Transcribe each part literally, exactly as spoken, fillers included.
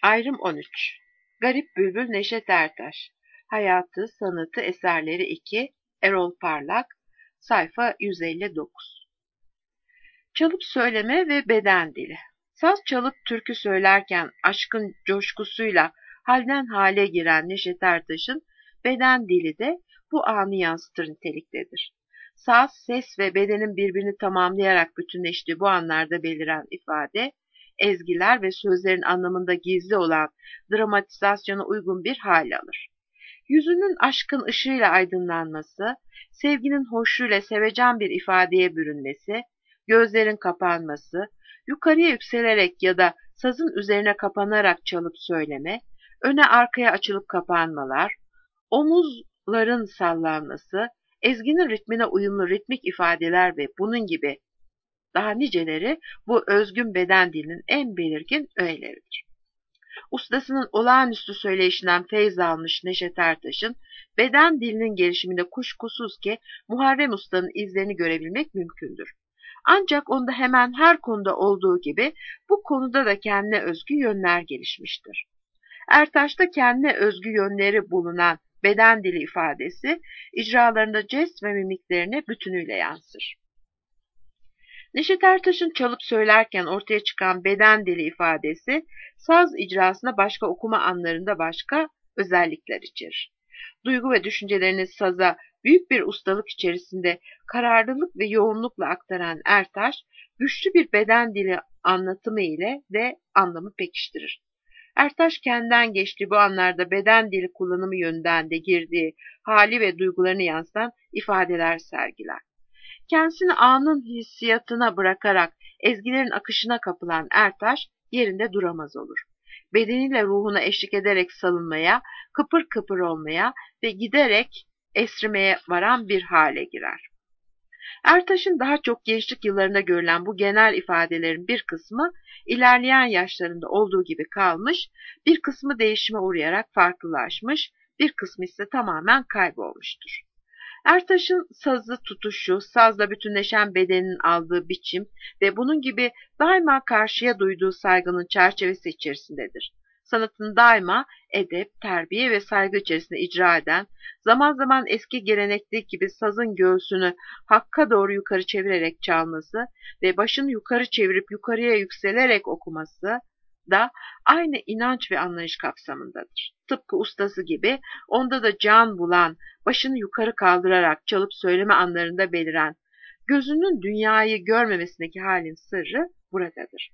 Ayrım on üç. Garip Bülbül Neşet Ertaş. Hayatı, Sanatı, Eserleri iki. Erol Parlak. Sayfa yüz elli dokuz. Çalıp söyleme ve beden dili. Saz çalıp türkü söylerken aşkın coşkusuyla halden hale giren Neşet Ertaş'ın beden dili de bu anı yansıtır niteliktedir. Saz, ses ve bedenin birbirini tamamlayarak bütünleştiği bu anlarda beliren ifade, ezgiler ve sözlerin anlamında gizli olan dramatizasyona uygun bir hal alır. Yüzünün aşkın ışığıyla aydınlanması, sevginin hoşluğuyla sevecen bir ifadeye bürünmesi, gözlerin kapanması, yukarıya yükselerek ya da sazın üzerine kapanarak çalıp söyleme, öne arkaya açılıp kapanmalar, omuzların sallanması, ezginin ritmine uyumlu ritmik ifadeler ve bunun gibi daha niceleri bu özgün beden dilinin en belirgin öğeleridir. Ustasının olağanüstü söyleyişinden feyz almış Neşet Ertaş'ın beden dilinin gelişiminde kuşkusuz ki Muharrem Usta'nın izlerini görebilmek mümkündür. Ancak onda hemen her konuda olduğu gibi bu konuda da kendine özgü yönler gelişmiştir. Ertaş'ta kendine özgü yönleri bulunan beden dili ifadesi icralarında jest ve mimiklerine bütünüyle yansır. Neşet Ertaş'ın çalıp söylerken ortaya çıkan beden dili ifadesi, saz icrasında başka okuma anlarında başka özellikler içerir. Duygu ve düşüncelerini saza büyük bir ustalık içerisinde kararlılık ve yoğunlukla aktaran Ertaş, güçlü bir beden dili anlatımı ile de anlamı pekiştirir. Ertaş kendinden geçtiği bu anlarda beden dili kullanımı yönünden de girdiği hali ve duygularını yansıtan ifadeler sergiler. Kendisini anın hissiyatına bırakarak ezgilerin akışına kapılan Ertaş yerinde duramaz olur. Bedeniyle ruhuna eşlik ederek salınmaya, kıpır kıpır olmaya ve giderek esrimeye varan bir hale girer. Ertaş'ın daha çok gençlik yıllarında görülen bu genel ifadelerin bir kısmı ilerleyen yaşlarında olduğu gibi kalmış, bir kısmı değişime uğrayarak farklılaşmış, bir kısmı ise tamamen kaybolmuştur. Ertaş'ın sazı tutuşu, sazla bütünleşen bedenin aldığı biçim ve bunun gibi daima karşıya duyduğu saygının çerçevesi içerisindedir. Sanatını daima edep, terbiye ve saygı içerisinde icra eden, zaman zaman eski gelenekteki gibi sazın göğsünü hakka doğru yukarı çevirerek çalması ve başını yukarı çevirip yukarıya yükselerek okuması da aynı inanç ve anlayış kapsamındadır. Tıpkı ustası gibi onda da can bulan, başını yukarı kaldırarak çalıp söyleme anlarında beliren, gözünün dünyayı görmemesindeki halin sırrı buradadır.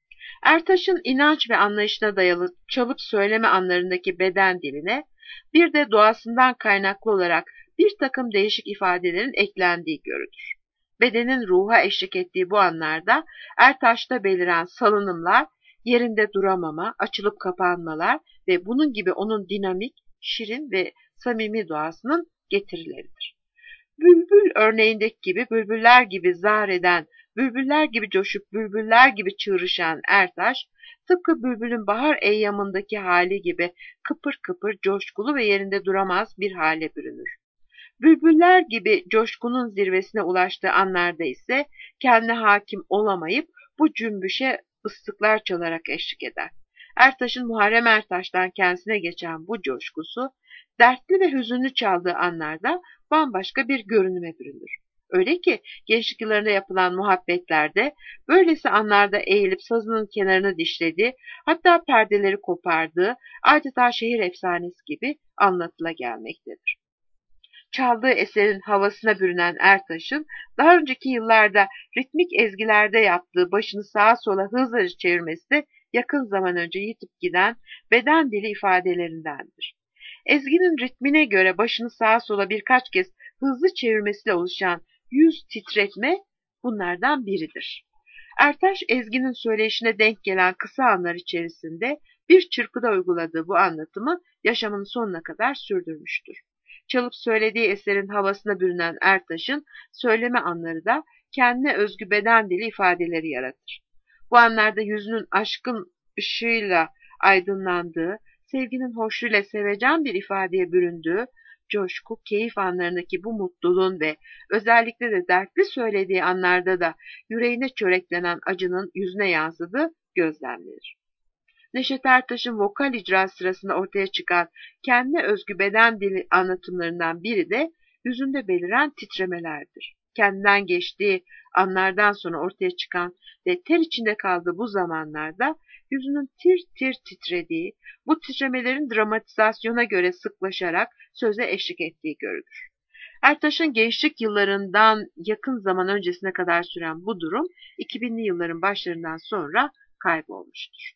Ertaş'ın inanç ve anlayışına dayalı çalıp söyleme anlarındaki beden diline, bir de doğasından kaynaklı olarak bir takım değişik ifadelerin eklendiği görülür. Bedenin ruha eşlik ettiği bu anlarda Ertaş'ta beliren salınımlar, yerinde duramama, açılıp kapanmalar ve bunun gibi onun dinamik, şirin ve samimi doğasının getirileridir. Bülbül örneğindeki gibi bülbüller gibi zar eden, bülbüller gibi coşup bülbüller gibi çığrışan Ertaş, tıpkı bülbülün bahar eyyamındaki hali gibi kıpır kıpır, coşkulu ve yerinde duramaz bir hale bürünür. Bülbüller gibi coşkunun zirvesine ulaştığı anlarda ise kendine hakim olamayıp bu cümbüşe ıslıklar çalarak eşlik eder. Ertaş'ın Muharrem Ertaş'tan kendisine geçen bu coşkusu, dertli ve hüzünlü çaldığı anlarda bambaşka bir görünüme bürünür. Öyle ki gençlik yıllarında yapılan muhabbetlerde böylesi anlarda eğilip sazının kenarını dişlediği, hatta perdeleri kopardığı, adeta şehir efsanesi gibi anlatıla gelmektedir. Çaldığı eserin havasına bürünen Ertaş'ın daha önceki yıllarda ritmik ezgilerde yaptığı başını sağa sola hızla çevirmesi de yakın zaman önce yitip giden beden dili ifadelerindendir. Ezginin ritmine göre başını sağa sola birkaç kez hızlı çevirmesiyle oluşan yüz titretme bunlardan biridir. Ertaş, ezginin söyleyişine denk gelen kısa anlar içerisinde bir çırpıda uyguladığı bu anlatımı yaşamının sonuna kadar sürdürmüştür. Çalıp söylediği eserin havasına bürünen Ertaş'ın söyleme anları da kendine özgü beden dili ifadeleri yaratır. Bu anlarda yüzünün aşkın ışığıyla aydınlandığı, sevginin hoşluğuyla sevecen bir ifadeye büründüğü, coşku, keyif anlarındaki bu mutluluğun ve özellikle de dertli söylediği anlarda da yüreğine çöreklenen acının yüzüne yansıdığı gözlemlenir. Neşet Ertaş'ın vokal icra sırasında ortaya çıkan kendine özgü beden dili anlatımlarından biri de yüzünde beliren titremelerdir. Kendinden geçtiği anlardan sonra ortaya çıkan ve ter içinde kaldığı bu zamanlarda yüzünün tir tir titrediği, bu titremelerin dramatizasyona göre sıklaşarak söze eşlik ettiği görülür. Ertaş'ın gençlik yıllarından yakın zaman öncesine kadar süren bu durum iki binli yılların başlarından sonra kaybolmuştur.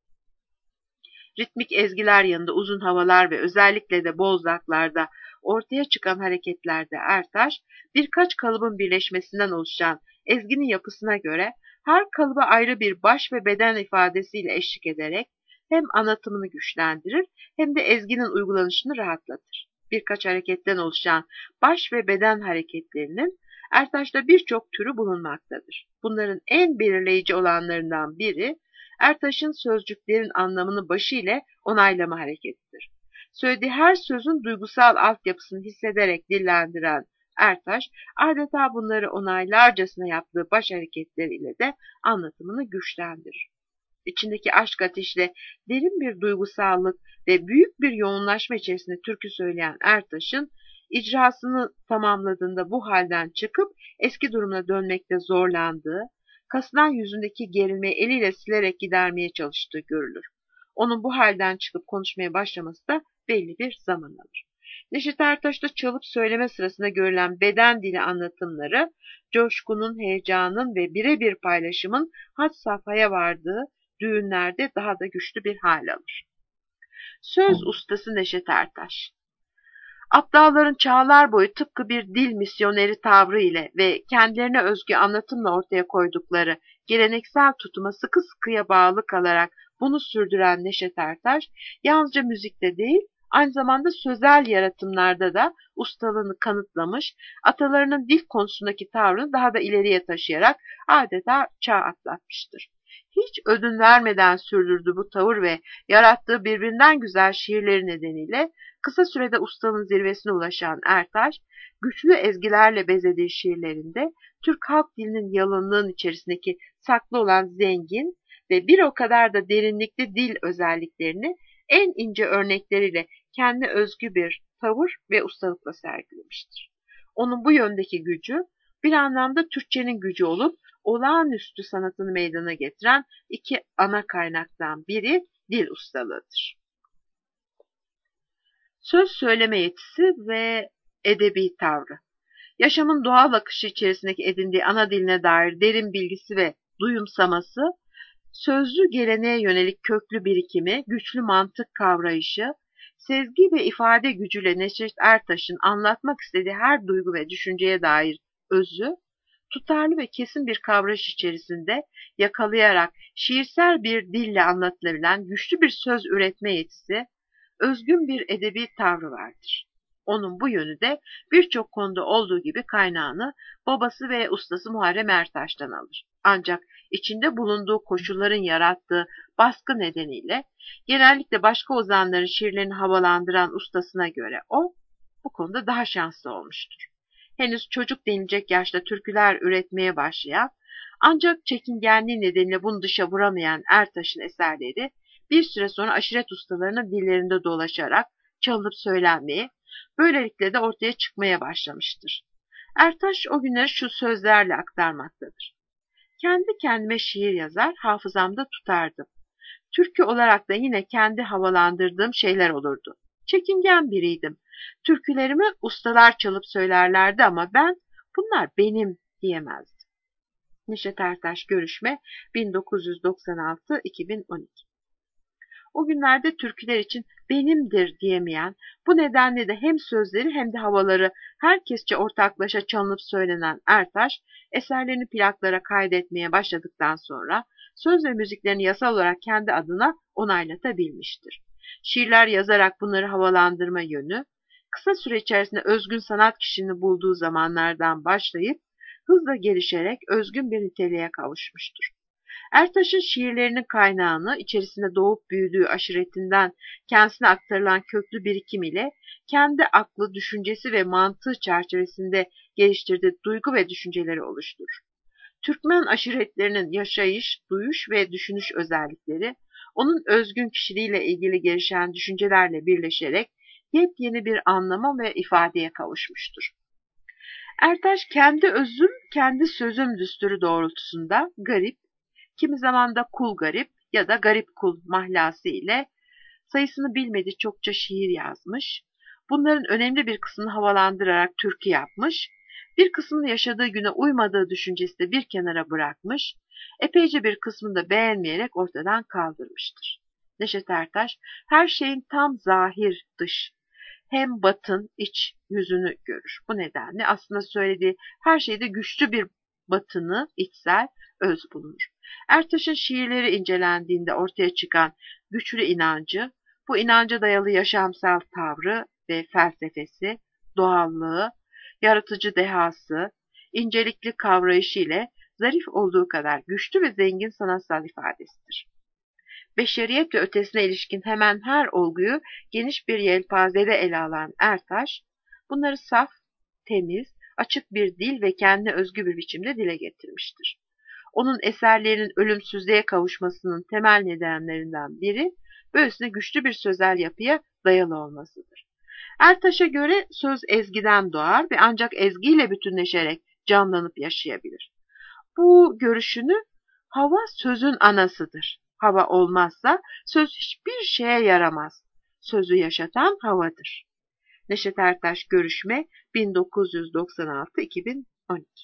Ritmik ezgiler yanında uzun havalar ve özellikle de bozlaklarda ortaya çıkan hareketlerde Ertaş, birkaç kalıbın birleşmesinden oluşan ezginin yapısına göre her kalıba ayrı bir baş ve beden ifadesiyle eşlik ederek hem anlatımını güçlendirir hem de ezginin uygulanışını rahatlatır. Birkaç hareketten oluşan baş ve beden hareketlerinin Ertaş'ta birçok türü bulunmaktadır. Bunların en belirleyici olanlarından biri, Ertaş'ın sözcüklerin anlamını başı ile onaylama hareketidir. Söylediği her sözün duygusal altyapısını hissederek dillendiren Ertaş, adeta bunları onaylarcasına yaptığı baş hareketleriyle de anlatımını güçlendirir. İçindeki aşk ateşiyle derin bir duygusallık ve büyük bir yoğunlaşma içerisinde türkü söyleyen Ertaş'ın icrasını tamamladığında bu halden çıkıp eski durumuna dönmekte zorlandığı, kasılan yüzündeki gerilmeyi eliyle silerek gidermeye çalıştığı görülür. Onun bu halden çıkıp konuşmaya başlaması da belli bir zaman alır. Neşet Ertaş'ta çalıp söyleme sırasında görülen beden dili anlatımları, coşkunun, heyecanın ve birebir paylaşımın had safhaya vardığı düğünlerde daha da güçlü bir hal alır. Söz ustası Neşet Ertaş. Abdalların çağlar boyu tıpkı bir dil misyoneri tavrı ile ve kendilerine özgü anlatımla ortaya koydukları geleneksel tutuma sıkı sıkıya bağlı kalarak bunu sürdüren Neşet Ertaş, yalnızca müzikte değil, aynı zamanda sözel yaratımlarda da ustalığını kanıtlamış, atalarının dil konusundaki tavrını daha da ileriye taşıyarak adeta çağ atlatmıştır. Hiç ödün vermeden sürdürdüğü bu tavır ve yarattığı birbirinden güzel şiirleri nedeniyle kısa sürede ustalığın zirvesine ulaşan Ertaş, güçlü ezgilerle bezediği şiirlerinde Türk halk dilinin yalınlığın içerisindeki saklı olan zengin ve bir o kadar da derinlikli dil özelliklerini en ince örnekleriyle kendi özgü bir tavır ve ustalıkla sergilemiştir. Onun bu yöndeki gücü bir anlamda Türkçenin gücü olup olağanüstü sanatını meydana getiren iki ana kaynaktan biri dil ustalığıdır. Söz söyleme yetisi ve edebi tavrı. Yaşamın doğal akışı içerisindeki edindiği ana diline dair derin bilgisi ve duyumsaması, sözlü geleneğe yönelik köklü birikimi, güçlü mantık kavrayışı, sezgi ve ifade gücüyle Neşet Ertaş'ın anlatmak istediği her duygu ve düşünceye dair özü, tutarlı ve kesin bir kavrayış içerisinde yakalayarak şiirsel bir dille anlatılabilen güçlü bir söz üretme yetisi, özgün bir edebi tavrı vardır. Onun bu yönü de birçok konuda olduğu gibi kaynağını babası ve ustası Muharrem Ertaş'tan alır. Ancak içinde bulunduğu koşulların yarattığı baskı nedeniyle genellikle başka ozanların şiirlerini havalandıran ustasına göre o bu konuda daha şanslı olmuştur. Henüz çocuk denilecek yaşta türküler üretmeye başlayan, ancak çekingenliği nedeniyle bunu dışa vuramayan Ertaş'ın eserleri bir süre sonra aşiret ustalarının dillerinde dolaşarak çalınıp söylenmeye, böylelikle de ortaya çıkmaya başlamıştır. Ertaş o günleri şu sözlerle aktarmaktadır. Kendi kendime şiir yazar, hafızamda tutardım. Türkü olarak da yine kendi havalandırdığım şeyler olurdu. Çekingen biriydim. Türkülerimi ustalar çalıp söylerlerdi ama ben, bunlar benim diyemezdim. Neşet Ertaş Görüşme bin dokuz yüz doksan altı iki bin on iki. O günlerde türküler için benimdir diyemeyen, bu nedenle de hem sözleri hem de havaları herkesçe ortaklaşa çalınıp söylenen Ertaş, eserlerini plaklara kaydetmeye başladıktan sonra söz ve müziklerini yasal olarak kendi adına onaylatabilmiştir. Şiirler yazarak bunları havalandırma yönü, kısa süre içerisinde özgün sanat kişiliğini bulduğu zamanlardan başlayıp hızla gelişerek özgün bir niteliğe kavuşmuştur. Ertaş'ın şiirlerinin kaynağını içerisinde doğup büyüdüğü aşiretinden kendisine aktarılan köklü birikim ile kendi aklı, düşüncesi ve mantığı çerçevesinde geliştirdiği duygu ve düşünceleri oluşturur. Türkmen aşiretlerinin yaşayış, duyuş ve düşünüş özellikleri, onun özgün kişiliğiyle ilgili gelişen düşüncelerle birleşerek yepyeni bir anlama ve ifadeye kavuşmuştur. Ertaş kendi özüm, kendi sözüm düsturu doğrultusunda garip, kimi zaman da kul garip ya da garip kul mahlası ile sayısını bilmediği çokça şiir yazmış. Bunların önemli bir kısmını havalandırarak türkü yapmış, bir kısmını yaşadığı güne uymadığı düşüncesi de bir kenara bırakmış, epeyce bir kısmını da beğenmeyerek ortadan kaldırmıştır. Neşet Ertaş her şeyin tam zahir dış, hem batın iç yüzünü görür. Bu nedenle aslında söylediği her şeyde güçlü bir batını, içsel öz bulunur. Ertaş'ın şiirleri incelendiğinde ortaya çıkan güçlü inancı, bu inanca dayalı yaşamsal tavrı ve felsefesi, doğallığı, yaratıcı dehası, incelikli kavrayışı ile zarif olduğu kadar güçlü ve zengin sanatsal ifadesidir. Beşeriyet ve ötesine ilişkin hemen her olguyu geniş bir yelpazede ele alan Ertaş, bunları saf, temiz, açık bir dil ve kendine özgü bir biçimde dile getirmiştir. Onun eserlerinin ölümsüzlüğe kavuşmasının temel nedenlerinden biri, böylesine güçlü bir sözel yapıya dayalı olmasıdır. Ertaş'a göre söz ezgiden doğar ve ancak ezgiyle bütünleşerek canlanıp yaşayabilir. Bu görüşünü hava sözün anasıdır. Hava olmazsa söz hiçbir şeye yaramaz. Sözü yaşatan havadır. Neşet Ertaş Görüşme bin dokuz yüz doksan altı iki bin on iki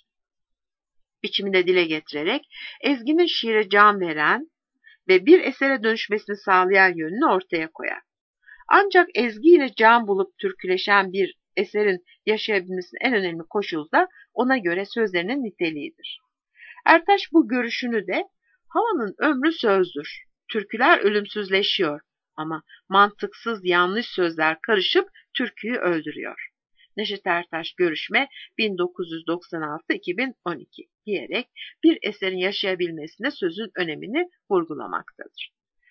biçiminde dile getirerek ezginin şiire can veren ve bir esere dönüşmesini sağlayan yönünü ortaya koyar. Ancak ezgi ile can bulup türküleşen bir eserin yaşayabilmesinin en önemli koşulu da ona göre sözlerinin niteliğidir. Ertaş bu görüşünü de havanın ömrü sözdür. Türküler ölümsüzleşiyor ama mantıksız yanlış sözler karışıp türküyü öldürüyor. Neşet Ertaş Görüşme bin dokuz yüz doksan altı iki bin on iki diyerek bir eserin yaşayabilmesinde sözün önemini vurgulamaktadır.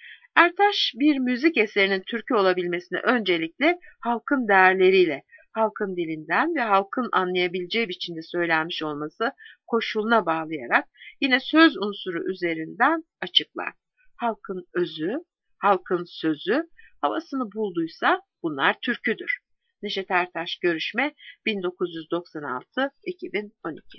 Ertaş bir müzik eserinin türkü olabilmesine öncelikle halkın değerleriyle, halkın dilinden ve halkın anlayabileceği biçimde söylenmiş olması koşuluna bağlayarak yine söz unsuru üzerinden açıklar. Halkın özü, halkın sözü havasını bulduysa bunlar türküdür. Neşet Ertaş Görüşme bin dokuz yüz doksan altı iki bin on iki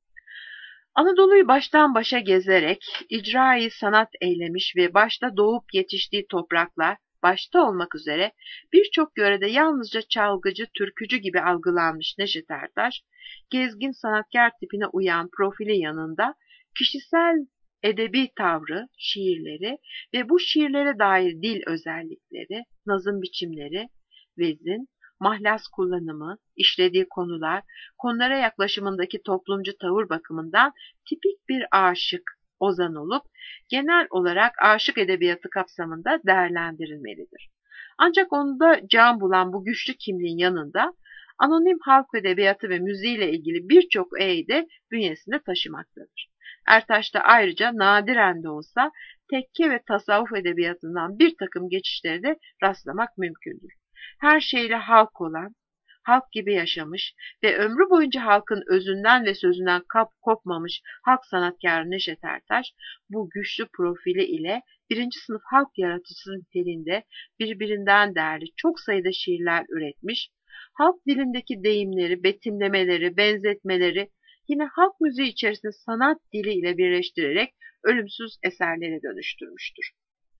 Anadolu'yu baştan başa gezerek icra-i sanat eylemiş ve başta doğup yetiştiği topraklar, başta olmak üzere birçok yörede yalnızca çalgıcı, türkücü gibi algılanmış Neşet Ertaş, gezgin sanatkar tipine uyan profili yanında kişisel edebi tavrı, şiirleri ve bu şiirlere dair dil özellikleri, nazım biçimleri, vezin, mahlas kullanımı, işlediği konular, konulara yaklaşımındaki toplumcu tavır bakımından tipik bir aşık, ozan olup genel olarak aşık edebiyatı kapsamında değerlendirilmelidir. Ancak onda can bulan bu güçlü kimliğin yanında anonim halk edebiyatı ve müziğiyle ilgili birçok öğeyi de bünyesinde taşımaktadır. Ertaş da ayrıca nadiren de olsa tekke ve tasavvuf edebiyatından bir takım geçişleri de rastlamak mümkündür. Her şeyle halk olan, halk gibi yaşamış ve ömrü boyunca halkın özünden ve sözünden kap kopmamış halk sanatkarı Neşet Ertaş, bu güçlü profili ile birinci sınıf halk yaratıcısı niteliğinde birbirinden değerli çok sayıda şiirler üretmiş, halk dilindeki deyimleri, betimlemeleri, benzetmeleri yine halk müziği içerisinde sanat dili ile birleştirerek ölümsüz eserlere dönüştürmüştür.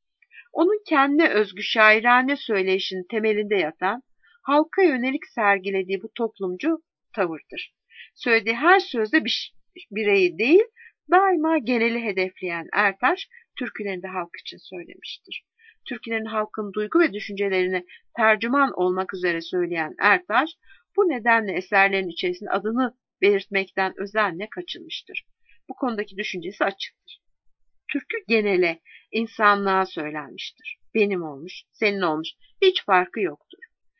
Onun kendine özgü şairane söyleyişinin temelinde yatan, halka yönelik sergilediği bu toplumcu tavırdır. Söylediği her sözde bir bireyi değil, daima geneli hedefleyen Ertaş, türkülerini de halk için söylemiştir. Türkülerin halkın duygu ve düşüncelerine tercüman olmak üzere söyleyen Ertaş, bu nedenle eserlerin içerisinde adını belirtmekten özenle kaçınmıştır. Bu konudaki düşüncesi açıktır. Türkü genele, insanlığa söylenmiştir. Benim olmuş, senin olmuş, hiç farkı yoktur.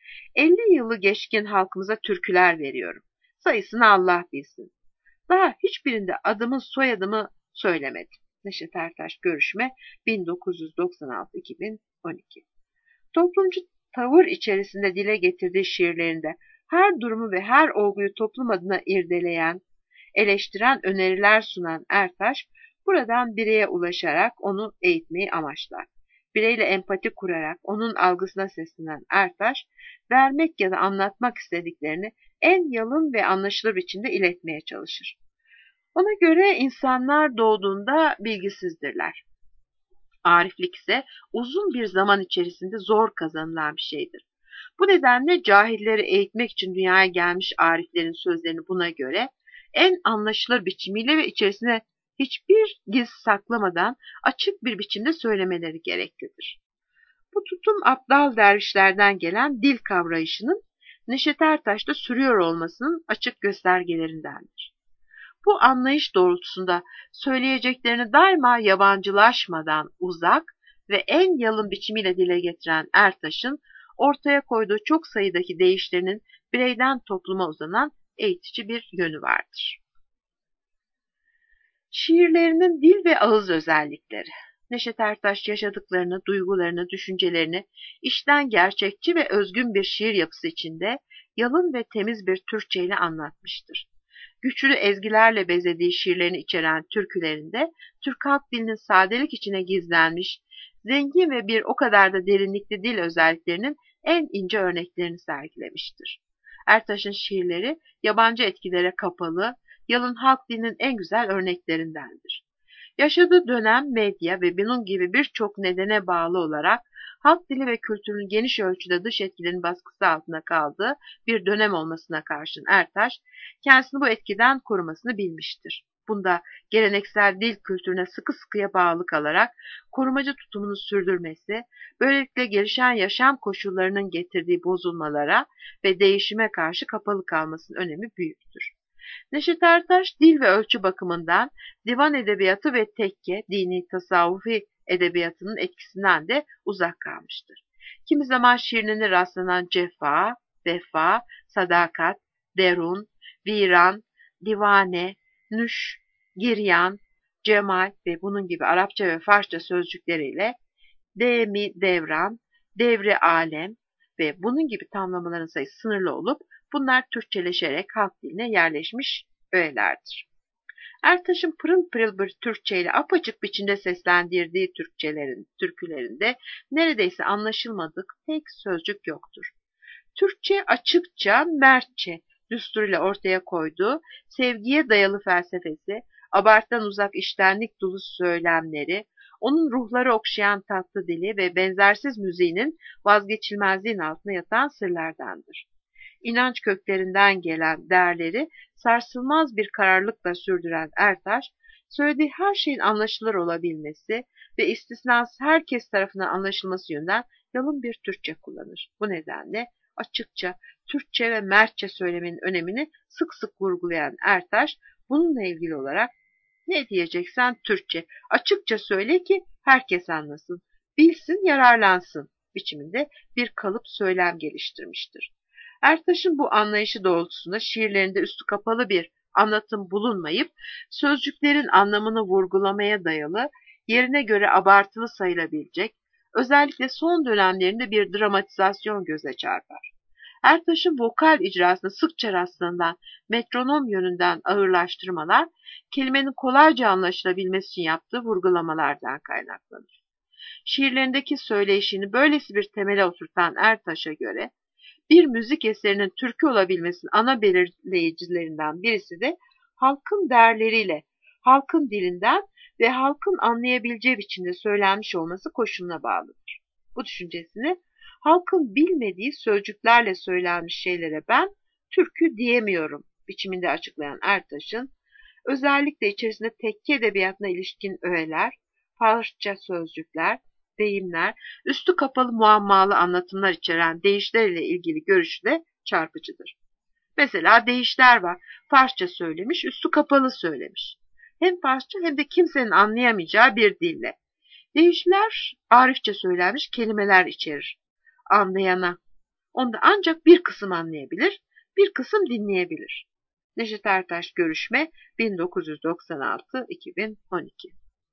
elli yılı geçkin halkımıza türküler veriyorum. Sayısını Allah bilsin. Daha hiçbirinde adımı soyadımı söylemedim. Neşet Ertaş Görüşme bin dokuz yüz doksan altı iki bin on iki Toplumcu tavır içerisinde dile getirdiği şiirlerinde her durumu ve her olguyu toplum adına irdeleyen, eleştiren öneriler sunan Ertaş, buradan bireye ulaşarak onu eğitmeyi amaçlar. Bireyle empati kurarak onun algısına seslenen Ertaş, vermek ya da anlatmak istediklerini en yalın ve anlaşılır biçimde iletmeye çalışır. Ona göre insanlar doğduğunda bilgisizdirler. Ariflik ise uzun bir zaman içerisinde zor kazanılan bir şeydir. Bu nedenle cahilleri eğitmek için dünyaya gelmiş ariflerin sözlerini buna göre en anlaşılır biçimiyle ve içerisine hiçbir giz saklamadan açık bir biçimde söylemeleri gereklidir. Bu tutum aptal dervişlerden gelen dil kavrayışının Neşet Ertaş'ta sürüyor olmasının açık göstergelerindendir. Bu anlayış doğrultusunda söyleyeceklerini daima yabancılaşmadan uzak ve en yalın biçimiyle dile getiren Ertaş'ın ortaya koyduğu çok sayıdaki değişlerinin bireyden topluma uzanan eğitici bir yönü vardır. Şiirlerinin dil ve ağız özellikleri. Neşet Ertaş yaşadıklarını, duygularını, düşüncelerini içten gerçekçi ve özgün bir şiir yapısı içinde yalın ve temiz bir Türkçe ile anlatmıştır. Güçlü ezgilerle bezediği şiirlerini içeren türkülerinde Türk halk dilinin sadelik içine gizlenmiş, zengin ve bir o kadar da derinlikli dil özelliklerinin en ince örneklerini sergilemiştir. Ertaş'ın şiirleri yabancı etkilere kapalı, yalın halk dilinin en güzel örneklerindendir. Yaşadığı dönem medya ve bunun gibi birçok nedene bağlı olarak halk dili ve kültürünün geniş ölçüde dış etkilerin baskısı altında kaldığı bir dönem olmasına karşın Ertaş, kendisini bu etkiden korumasını bilmiştir. Bunda geleneksel dil kültürüne sıkı sıkıya bağlı kalarak korumacı tutumunu sürdürmesi, böylelikle gelişen yaşam koşullarının getirdiği bozulmalara ve değişime karşı kapalı kalmasının önemi büyüktür. Neşet Ertaş dil ve ölçü bakımından divan edebiyatı ve tekke, dini, tasavvufi edebiyatının etkisinden de uzak kalmıştır. Kimi zaman şiirine rastlanan cefa, vefa, sadakat, derun, viran, divane, nüş, giryan, cemal ve bunun gibi Arapça ve Farsça sözcükleriyle demi devran, devri alem ve bunun gibi tamlamaların sayısı sınırlı olup bunlar Türkçeleşerek halk diline yerleşmiş öğelerdir. Ertaş'ın pırıl pırıl bir Türkçe ile apaçık biçimde seslendirdiği Türkçelerin, türkülerinde neredeyse anlaşılmadık tek sözcük yoktur. Türkçe açıkça, mertçe düsturuyla ortaya koyduğu sevgiye dayalı felsefesi, abartıdan uzak içtenlik dolu söylemleri, onun ruhları okşayan tatlı dili ve benzersiz müziğinin vazgeçilmezliğin altında yatan sırlardandır. İnanç köklerinden gelen değerleri sarsılmaz bir kararlılıkla sürdüren Ertaş, söylediği her şeyin anlaşılır olabilmesi ve istisnasız herkes tarafından anlaşılması yönünden yalın bir Türkçe kullanır. Bu nedenle açıkça, Türkçe ve Mertçe söylemenin önemini sık sık vurgulayan Ertaş, bununla ilgili olarak ne diyeceksen Türkçe, açıkça söyle ki herkes anlasın, bilsin, yararlansın biçiminde bir kalıp söylem geliştirmiştir. Ertaş'ın bu anlayışı doğrultusunda şiirlerinde üstü kapalı bir anlatım bulunmayıp, sözcüklerin anlamını vurgulamaya dayalı, yerine göre abartılı sayılabilecek, özellikle son dönemlerinde bir dramatizasyon göze çarpar. Ertaş'ın vokal icrasında sıkça rastlanan metronom yönünden ağırlaştırmalar, kelimenin kolayca anlaşılabilmesi için yaptığı vurgulamalardan kaynaklanır. Şiirlerindeki söyleyişini böylesi bir temele oturtan Ertaş'a göre, bir müzik eserinin türkü olabilmesinin ana belirleyicilerinden birisi de halkın değerleriyle, halkın dilinden ve halkın anlayabileceği biçimde söylenmiş olması koşuluna bağlıdır. Bu düşüncesini halkın bilmediği sözcüklerle söylenmiş şeylere ben türkü diyemiyorum biçiminde açıklayan Ertaş'ın, özellikle içerisinde tekke edebiyatına ilişkin öğeler, Farsça sözcükler, deyimler, üstü kapalı muammalı anlatımlar içeren deyişler ile ilgili görüşü de çarpıcıdır. Mesela deyişler var. Farsça söylemiş, üstü kapalı söylemiş. Hem Farsça hem de kimsenin anlayamayacağı bir dille. Deyişler Arifçe söylenmiş kelimeler içerir. Anlayana. Onda ancak bir kısım anlayabilir, bir kısım dinleyebilir. Neşet Ertaş Görüşme bin dokuz yüz doksan altı iki bin on iki.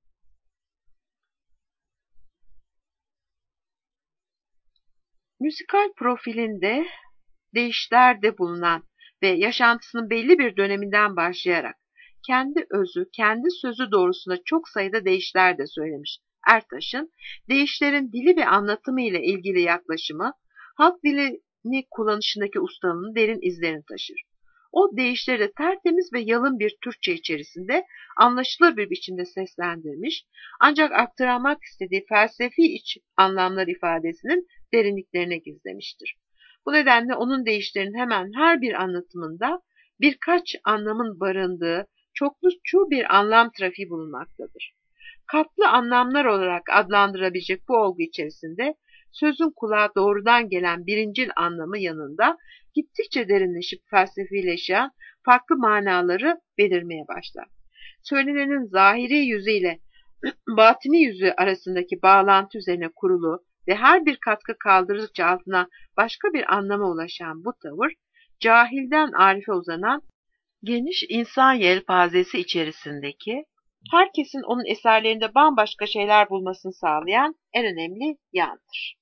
Müzikal profilinde deyişlerde bulunan ve yaşantısının belli bir döneminden başlayarak kendi özü, kendi sözü doğrusunda çok sayıda deyişler de söylemiş Ertaş'ın deyişlerin dili ve anlatımı ile ilgili yaklaşımı, halk dilini kullanışındaki ustalığının derin izlerini taşır. O deyişleri de tertemiz ve yalın bir Türkçe içerisinde anlaşılır bir biçimde seslendirmiş, ancak aktarmak istediği felsefi iç anlamlar ifadesinin derinliklerine gizlemiştir. Bu nedenle onun deyişlerinin hemen her bir anlatımında birkaç anlamın barındığı çokluçu bir anlam trafiği bulunmaktadır. Katlı anlamlar olarak adlandırabilecek bu olgu içerisinde sözün kulağa doğrudan gelen birincil anlamı yanında gittikçe derinleşip felsefileşen farklı manaları belirmeye başlar. Söylenenin zahiri yüzüyle batini yüzü arasındaki bağlantı üzerine kurulu ve her bir katkı kaldırdıkça altına başka bir anlama ulaşan bu tavır, cahilden arife uzanan geniş insan yelpazesi içerisindeki herkesin onun eserlerinde bambaşka şeyler bulmasını sağlayan en önemli yandır.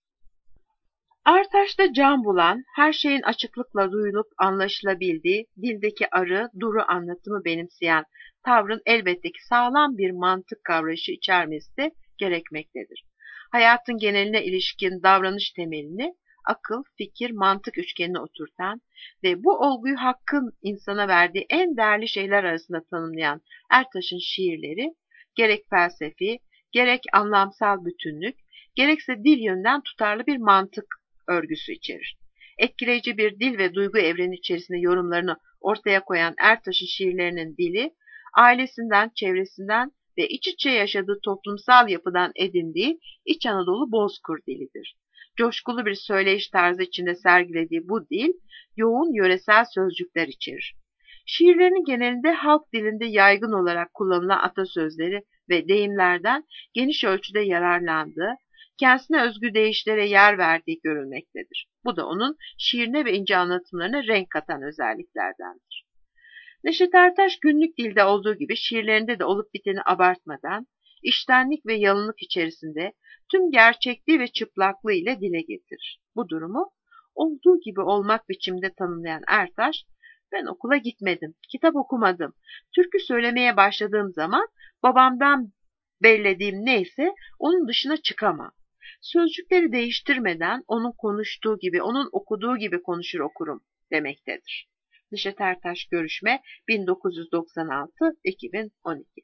Ertaş'ta can bulan, her şeyin açıklıkla duyulup anlaşılabildiği, dildeki arı, duru anlatımı benimseyen tavrın elbette ki sağlam bir mantık kavrayışı içermesi de gerekmektedir. Hayatın geneline ilişkin davranış temelini akıl, fikir, mantık üçgenine oturtan ve bu olguyu hakkın insana verdiği en değerli şeyler arasında tanımlayan Ertaş'ın şiirleri, gerek felsefi, gerek anlamsal bütünlük, gerekse dil yönden tutarlı bir mantık örgüsü içerir. Etkileyici bir dil ve duygu evreni içerisinde yorumlarını ortaya koyan Ertaş'ın şiirlerinin dili, ailesinden, çevresinden ve iç içe yaşadığı toplumsal yapıdan edindiği İç Anadolu Bozkır dilidir. Coşkulu bir söyleyiş tarzı içinde sergilediği bu dil, yoğun yöresel sözcükler içerir. Şiirlerinin genelinde halk dilinde yaygın olarak kullanılan atasözleri ve deyimlerden geniş ölçüde yararlandığı, kendisine özgü deyişlere yer verdiği görülmektedir. Bu da onun şiirine ve ince anlatımlarına renk katan özelliklerdendir. Neşet Ertaş günlük dilde olduğu gibi şiirlerinde de olup biteni abartmadan, içtenlik ve yalınlık içerisinde tüm gerçekliği ve çıplaklığı ile dile getirir. Bu durumu olduğu gibi olmak biçimde tanımlayan Ertaş, ben okula gitmedim, kitap okumadım, türkü söylemeye başladığım zaman babamdan bellediğim neyse onun dışına çıkamam. Sözcükleri değiştirmeden onun konuştuğu gibi, onun okuduğu gibi konuşur okurum demektedir. Neşet Ertaş Görüşme bin dokuz yüz doksan altı iki bin on iki.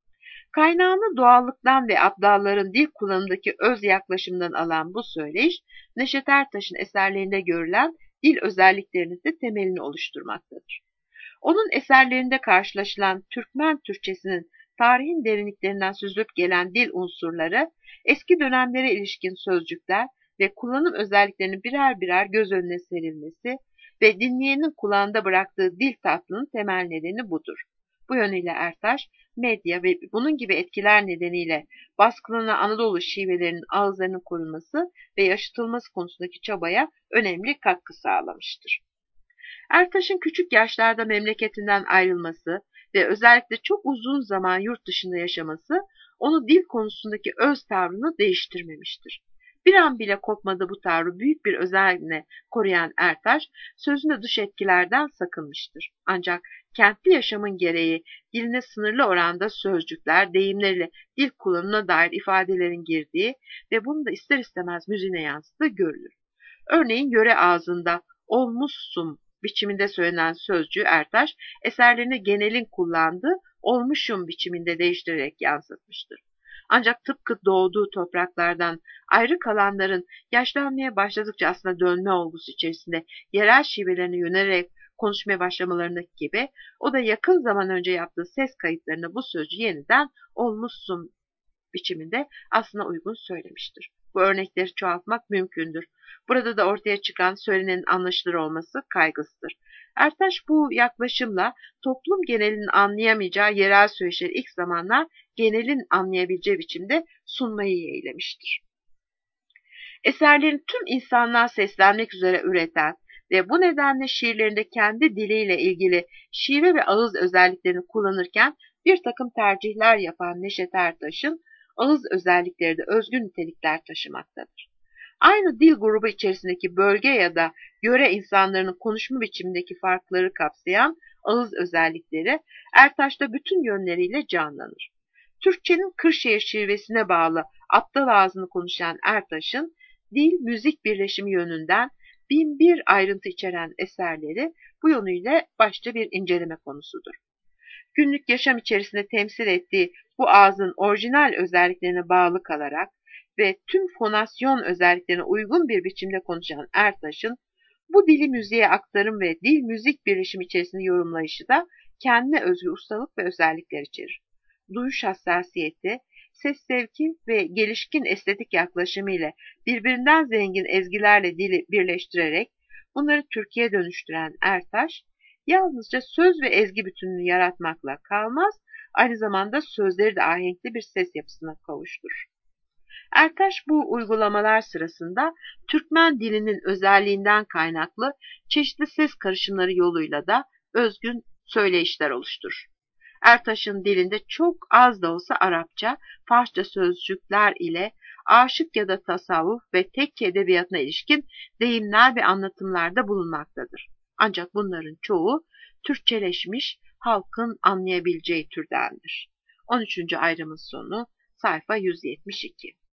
Kaynağını doğallıktan ve abdalların dil kullanımındaki öz yaklaşımdan alan bu söyleyiş, Neşet Ertaş'ın eserlerinde görülen dil özelliklerinin de temelini oluşturmaktadır. Onun eserlerinde karşılaşılan Türkmen Türkçesinin tarihin derinliklerinden süzülüp gelen dil unsurları, eski dönemlere ilişkin sözcükler ve kullanım özelliklerinin birer birer göz önüne serilmesi ve dinleyenin kulağında bıraktığı dil tatlının temel nedeni budur. Bu yönüyle Ertaş, medya ve bunun gibi etkiler nedeniyle baskılanan Anadolu şivelerinin ağızlarının korunması ve yaşatılması konusundaki çabaya önemli katkı sağlamıştır. Ertaş'ın küçük yaşlarda memleketinden ayrılması ve özellikle çok uzun zaman yurt dışında yaşaması onu dil konusundaki öz tavrını değiştirmemiştir. Bir an bile kopmadı bu tavrı büyük bir özenle koruyan Ertaş, sözünde dış etkilerden sakınmıştır. Ancak kentli yaşamın gereği diline sınırlı oranda sözcükler, deyimleriyle dil kullanımına dair ifadelerin girdiği ve bunu da ister istemez müziğine yansıdığı görülür. Örneğin yöre ağzında olmuşsun biçiminde söylenen sözcüğü Ertaş, eserlerine genelin kullandığı olmuşum biçiminde değiştirerek yansıtmıştır. Ancak tıpkı doğduğu topraklardan ayrı kalanların yaşlanmaya başladıkça aslında dönme olgusu içerisinde yerel şivelerine yönelerek konuşmaya başlamalarındaki gibi, o da yakın zaman önce yaptığı ses kayıtlarına bu sözcüğü yeniden olmuşsun biçiminde aslında uygun söylemiştir. Bu örnekleri çoğaltmak mümkündür. Burada da ortaya çıkan söylenenin anlaşılır olması kaygısıdır. Ertaş bu yaklaşımla toplum genelinin anlayamayacağı yerel söyleşileri ilk zamanlar genelin anlayabileceği biçimde sunmayı yeğlemiştir. Eserlerini tüm insanlığa seslenmek üzere üreten ve bu nedenle şiirlerinde kendi diliyle ilgili şive ve ağız özelliklerini kullanırken bir takım tercihler yapan Neşet Ertaş'ın ağız özellikleri de özgün nitelikler taşımaktadır. Aynı dil grubu içerisindeki bölge ya da yöre insanların konuşma biçimindeki farkları kapsayan ağız özellikleri Ertaş'ta bütün yönleriyle canlanır. Türkçenin Kırşehir şivesine bağlı aptal ağzını konuşan Ertaş'ın dil-müzik birleşimi yönünden bin bir ayrıntı içeren eserleri bu yönüyle başta bir inceleme konusudur. Günlük yaşam içerisinde temsil ettiği bu ağzın orijinal özelliklerine bağlı kalarak ve tüm fonasyon özelliklerine uygun bir biçimde konuşan Ertaş'ın bu dili müziğe aktarım ve dil-müzik birleşimi içerisinde yorumlayışı da kendine özgü ustalık ve özellikler içerir. Duyuş hassasiyeti, ses zevki ve gelişkin estetik yaklaşımı ile birbirinden zengin ezgilerle dili birleştirerek bunları Türkiye dönüştüren Ertaş, yalnızca söz ve ezgi bütününü yaratmakla kalmaz, aynı zamanda sözleri de ahenkli bir ses yapısına kavuşturur. Ertaş bu uygulamalar sırasında Türkmen dilinin özelliğinden kaynaklı çeşitli ses karışımları yoluyla da özgün söyleyişler oluşturur. Ertaş'ın dilinde çok az da olsa Arapça, Farsça sözcükler ile aşık ya da tasavvuf ve tekke edebiyatına ilişkin deyimler ve anlatımlarda bulunmaktadır. Ancak bunların çoğu Türkçeleşmiş, halkın anlayabileceği türdendir. on üçüncü ayrımın sonu sayfa yüz yetmiş iki.